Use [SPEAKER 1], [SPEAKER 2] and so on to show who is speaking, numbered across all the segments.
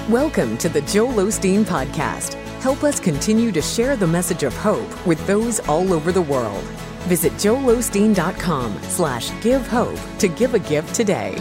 [SPEAKER 1] Welcome to the Joel Osteen Podcast. Help us continue to share the message of hope with those all over the world. Visit joelosteen.com/give hope to give a gift today.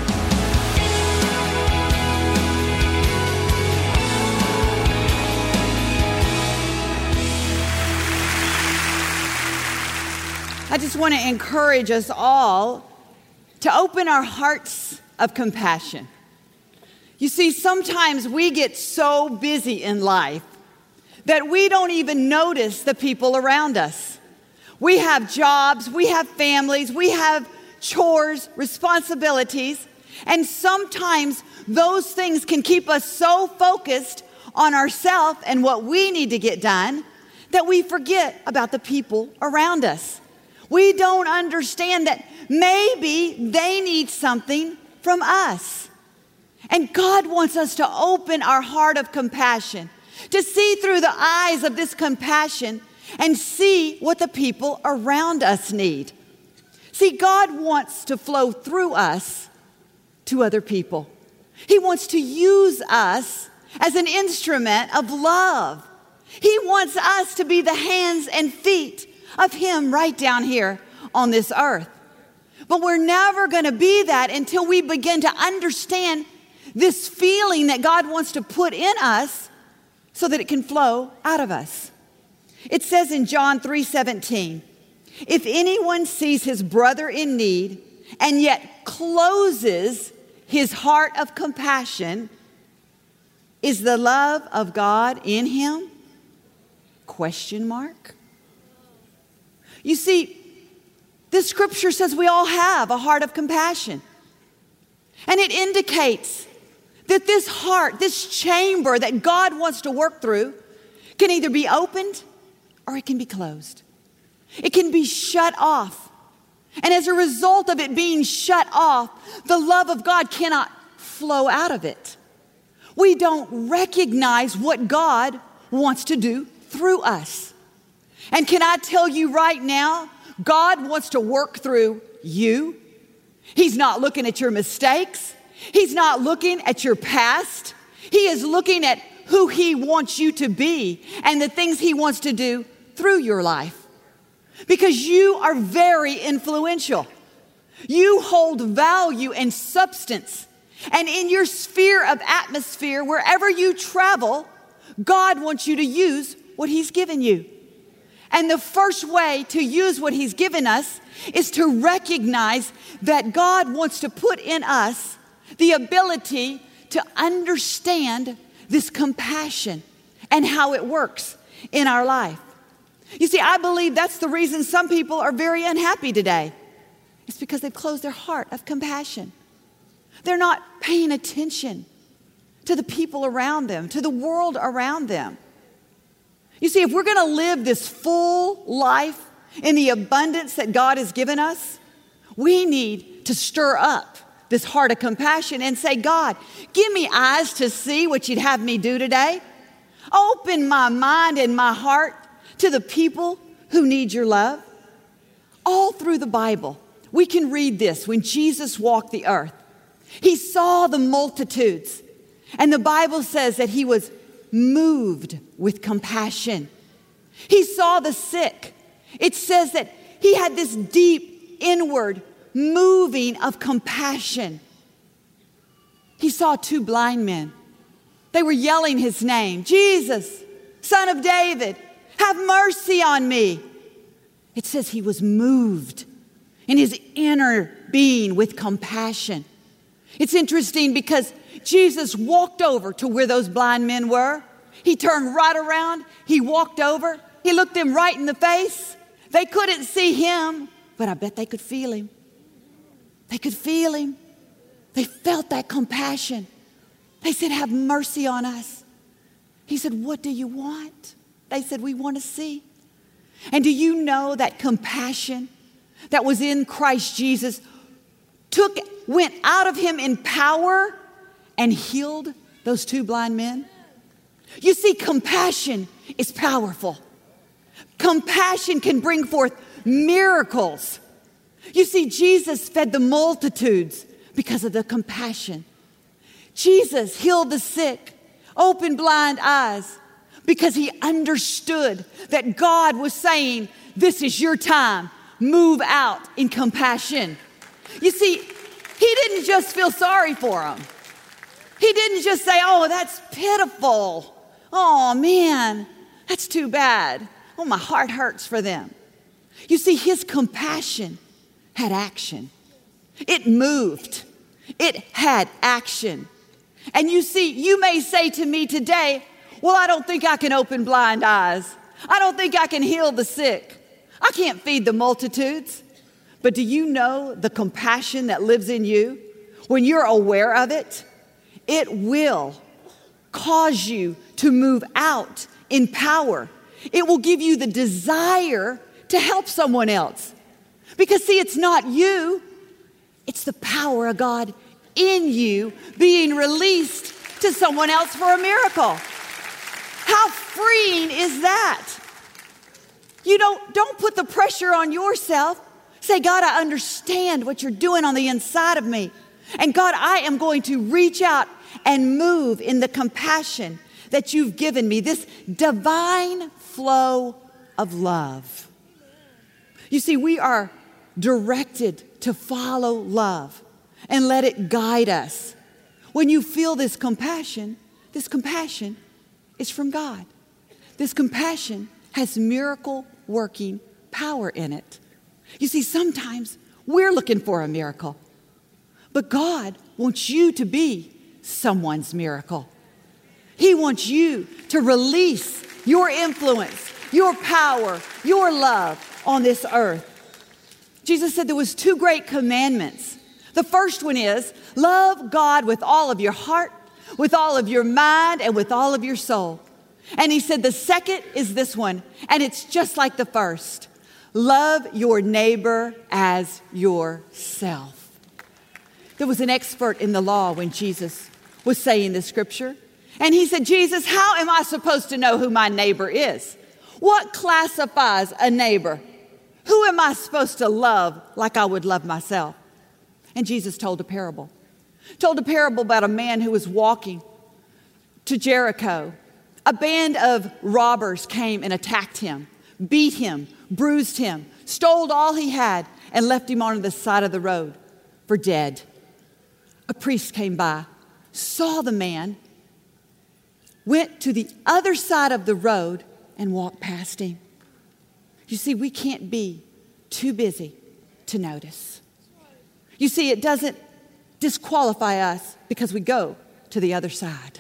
[SPEAKER 2] I just want to encourage us all to open our hearts of compassion. You see, sometimes we get so busy in life that we don't even notice the people around us. We have jobs, we have families, we have chores, responsibilities, and sometimes those things can keep us so focused on ourselves and what we need to get done that we forget about the people around us. We don't understand that maybe they need something from us. And God wants us to open our heart of compassion, to see through the eyes of this compassion and see what the people around us need. See, God wants to flow through us to other people. He wants to use us as an instrument of love. He wants us to be the hands and feet of Him right down here on this earth. But we're never going to be that until we begin to understand this feeling that God wants to put in us so that it can flow out of us. It says in John 3:17, if anyone sees his brother in need and yet closes his heart of compassion, is the love of God in him? Question mark. You see, this scripture says we all have a heart of compassion. And it indicates that this heart, this chamber that God wants to work through, can either be opened or it can be closed. It can be shut off. And as a result of it being shut off, the love of God cannot flow out of it. We don't recognize what God wants to do through us. And can I tell you right now, God wants to work through you. He's not looking at your mistakes. He's not looking at your past. He is looking at who He wants you to be and the things He wants to do through your life. Because you are very influential. You hold value and substance. And in your sphere of atmosphere, wherever you travel, God wants you to use what He's given you. And the first way to use what He's given us is to recognize that God wants to put in us the ability to understand this compassion and how it works in our life. You see, I believe that's the reason some people are very unhappy today. It's because they've closed their heart of compassion. They're not paying attention to the people around them, to the world around them. You see, if we're going to live this full life in the abundance that God has given us, we need to stir up this heart of compassion and say, God, give me eyes to see what You'd have me do today. Open my mind and my heart to the people who need Your love. All through the Bible, we can read this. When Jesus walked the earth, He saw the multitudes. And the Bible says that He was moved with compassion. He saw the sick. It says that He had this deep inward moving of compassion. He saw two blind men. They were yelling His name, Jesus, Son of David, have mercy on me. It says He was moved in His inner being with compassion. It's interesting because Jesus walked over to where those blind men were. He turned right around. He walked over. He looked them right in the face. They couldn't see Him, but I bet they could feel Him. They could feel Him. They felt that compassion. They said, have mercy on us. He said, what do you want? They said, we want to see. And do you know that compassion that was in Christ Jesus went out of Him in power and healed those two blind men? You see, compassion is powerful. Compassion can bring forth miracles. You see, Jesus fed the multitudes because of the compassion. Jesus healed the sick open blind eyes, because he understood that God was saying, this is your time. Move out in compassion. You see, he didn't just feel sorry for him. He didn't just say, oh, that's pitiful. Oh, man, that's too bad. Oh, my heart hurts for them. You see, his compassion had action. It moved. It had action. And you see, you may say to me today, well, I don't think I can open blind eyes. I don't think I can heal the sick. I can't feed the multitudes. But do you know the compassion that lives in you? When you're aware of it, it will cause you to move out in power. It will give you the desire to help someone else. Because see, it's not you. It's the power of God in you being released to someone else for a miracle. How freeing is that? You don't put the pressure on yourself. Say, God, I understand what you're doing on the inside of me. And God, I am going to reach out and move in the compassion that you've given me, this divine flow of love. You see, we are directed to follow love and let it guide us. When you feel this compassion is from God. This compassion has miracle-working power in it. You see, sometimes we're looking for a miracle, but God wants you to be someone's miracle. He wants you to release your influence, your power, your love on this earth. Jesus said there was 2 great commandments. The first one is, love God with all of your heart, with all of your mind, and with all of your soul. And he said the second is this one, and it's just like the first. Love your neighbor as yourself. There was an expert in the law when Jesus was saying this scripture. And he said, Jesus, how am I supposed to know who my neighbor is? What classifies a neighbor? Who am I supposed to love like I would love myself? And Jesus told a parable. Told a parable about a man who was walking to Jericho. A band of robbers came and attacked him, beat him, bruised him, stole all he had, and left him on the side of the road for dead. A priest came by, saw the man, went to the other side of the road and walked past him. You see, we can't be too busy to notice. You see, it doesn't disqualify us because we go to the other side.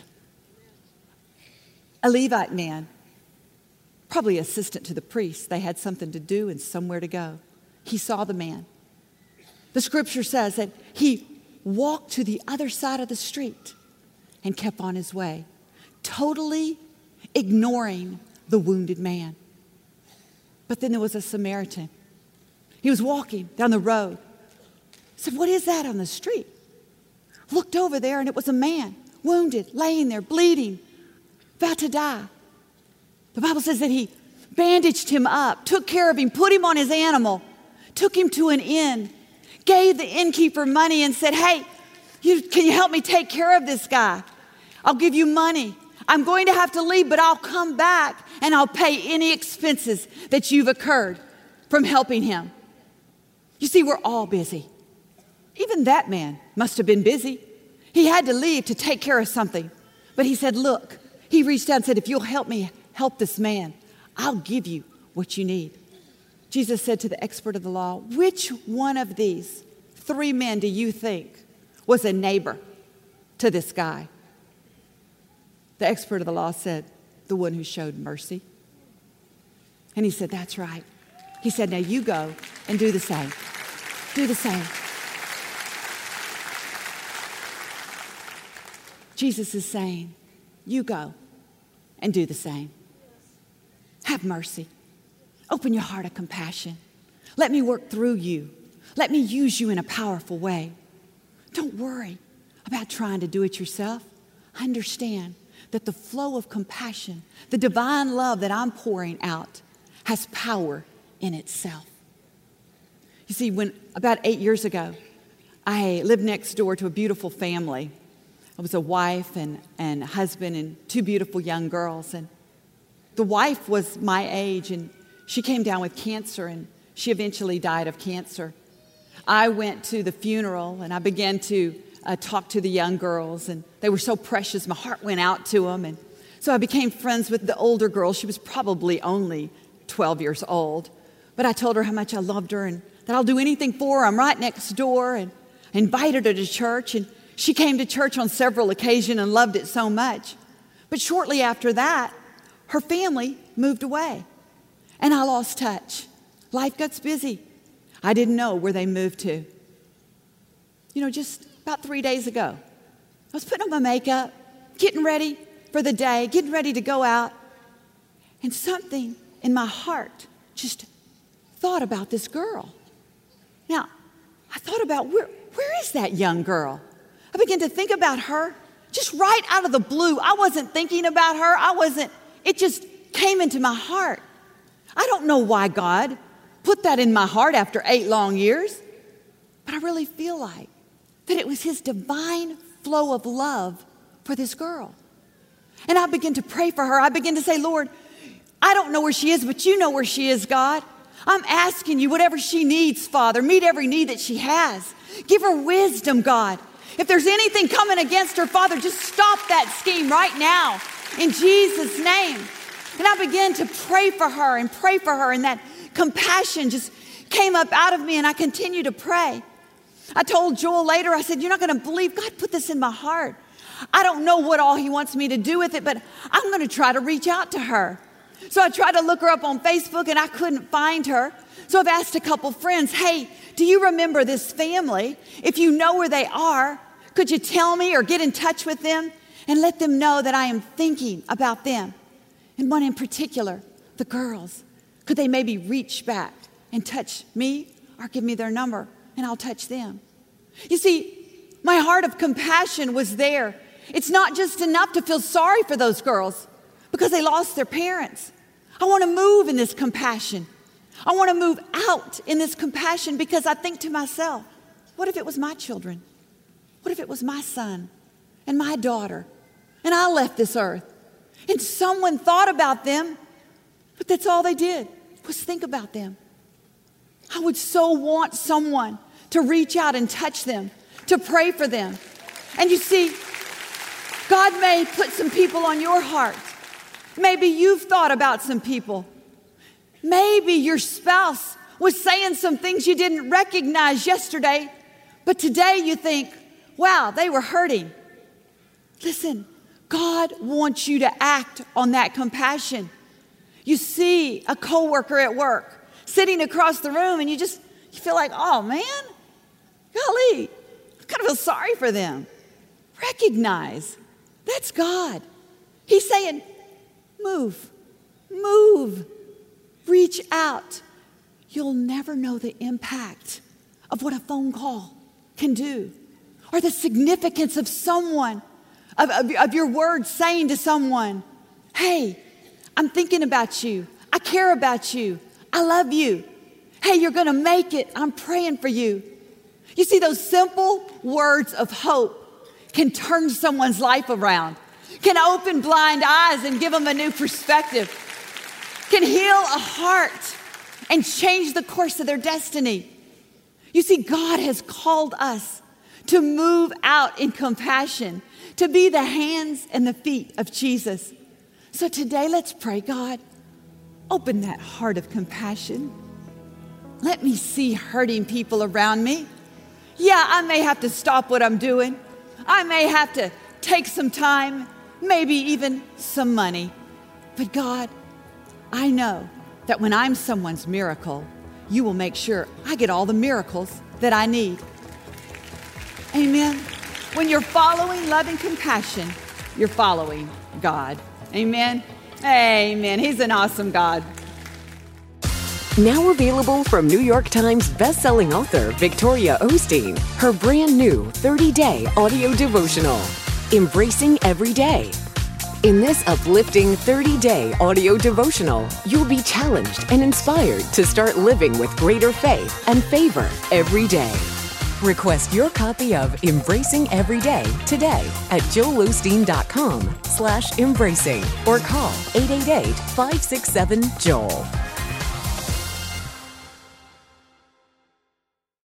[SPEAKER 2] A Levite man, probably assistant to the priest, they had something to do and somewhere to go. He saw the man. The scripture says that he walked to the other side of the street and kept on his way, totally ignoring the wounded man. But then there was a Samaritan. He was walking down the road. He said, what is that on the street? Looked over there, and it was a man, wounded, laying there, bleeding, about to die. The Bible says that he bandaged him up, took care of him, put him on his animal, took him to an inn, gave the innkeeper money and said, hey, can you help me take care of this guy? I'll give you money. I'm going to have to leave, but I'll come back and I'll pay any expenses that you've incurred from helping him. You see, we're all busy. Even that man must have been busy. He had to leave to take care of something. But he said, look, he reached out and said, if you'll help me help this man, I'll give you what you need. Jesus said to the expert of the law, which one of these 3 men do you think was a neighbor to this guy? The expert of the law said, the one who showed mercy. And he said, that's right. He said, now you go and do the same. Do the same. Jesus is saying, you go and do the same. Have mercy. Open your heart of compassion. Let me work through you. Let me use you in a powerful way. Don't worry about trying to do it yourself. Understand that the flow of compassion, the divine love that I'm pouring out, has power in itself. You see, when about 8 years ago, I lived next door to a beautiful family I was a wife and husband and two beautiful young girls. And the wife was my age, and she came down with cancer, and she eventually died of cancer. I went to the funeral, and I began to talk to the young girls, and they were so precious. My heart went out to them, and so I became friends with the older girl. She was probably only 12 years old, but I told her how much I loved her and that I'll do anything for her. I'm right next door, and I invited her to church, and she came to church on several occasions and loved it so much. But shortly after that, her family moved away, and I lost touch. Life got busy. I didn't know where they moved to. Just about 3 days ago, I was putting on my makeup, getting ready for the day, getting ready to go out, and something in my heart just thought about this girl. Now, I thought about where is that young girl? I began to think about her just right out of the blue. I wasn't thinking about her. It just came into my heart. I don't know why God put that in my heart after 8 long years, but I really feel like that it was His divine flow of love for this girl. And I began to pray for her. I began to say, Lord, I don't know where she is, but you know where she is, God. I'm asking you, whatever she needs, Father, meet every need that she has. Give her wisdom, God. If there's anything coming against her, Father, just stop that scheme right now in Jesus' name. And I began to pray for her, and that compassion just came up out of me, and I continued to pray. I told Joel later, I said, you're not going to believe God put this in my heart. I don't know what all He wants me to do with it, but I'm going to try to reach out to her. So I tried to look her up on Facebook, and I couldn't find her. So I've asked a couple friends, hey, do you remember this family? If you know where they are, could you tell me or get in touch with them and let them know that I am thinking about them? And one in particular, the girls. Could they maybe reach back and touch me or give me their number and I'll touch them? You see, my heart of compassion was there. It's not just enough to feel sorry for those girls because they lost their parents. I want to move in this compassion. I want to move out in this compassion because I think to myself, what if it was my children? What if it was my son and my daughter and I left this earth and someone thought about them, but that's all they did was think about them? I would so want someone to reach out and touch them, to pray for them. And you see, God may put some people on your heart. Maybe you've thought about some people. Maybe your spouse was saying some things you didn't recognize yesterday, but today you think, wow, they were hurting. Listen, God wants you to act on that compassion. You see a coworker at work sitting across the room and you feel like, oh man, golly, I kind of feel sorry for them. Recognize, that's God. He's saying, move, reach out. You'll never know the impact of what a phone call can do, or the significance of someone, of your words saying to someone, hey, I'm thinking about you. I care about you. I love you. Hey, you're going to make it. I'm praying for you. You see, those simple words of hope can turn someone's life around, can open blind eyes and give them a new perspective, can heal a heart and change the course of their destiny. You see, God has called us to move out in compassion, to be the hands and the feet of Jesus. So today, let's pray, God, open that heart of compassion. Let me see hurting people around me. Yeah, I may have to stop what I'm doing. I may have to take some time, maybe even some money. But God, I know that when I'm someone's miracle, you will make sure I get all the miracles that I need. Amen. When you're following love and compassion, you're following God. Amen. Amen. He's an awesome God.
[SPEAKER 1] Now available from New York Times bestselling author Victoria Osteen, her brand new 30-day audio devotional, Embracing Every Day. In this uplifting 30-day audio devotional, you'll be challenged and inspired to start living with greater faith and favor every day. Request your copy of Embracing Everyday today at joelosteen.com/embracing or call 888-567-JOEL.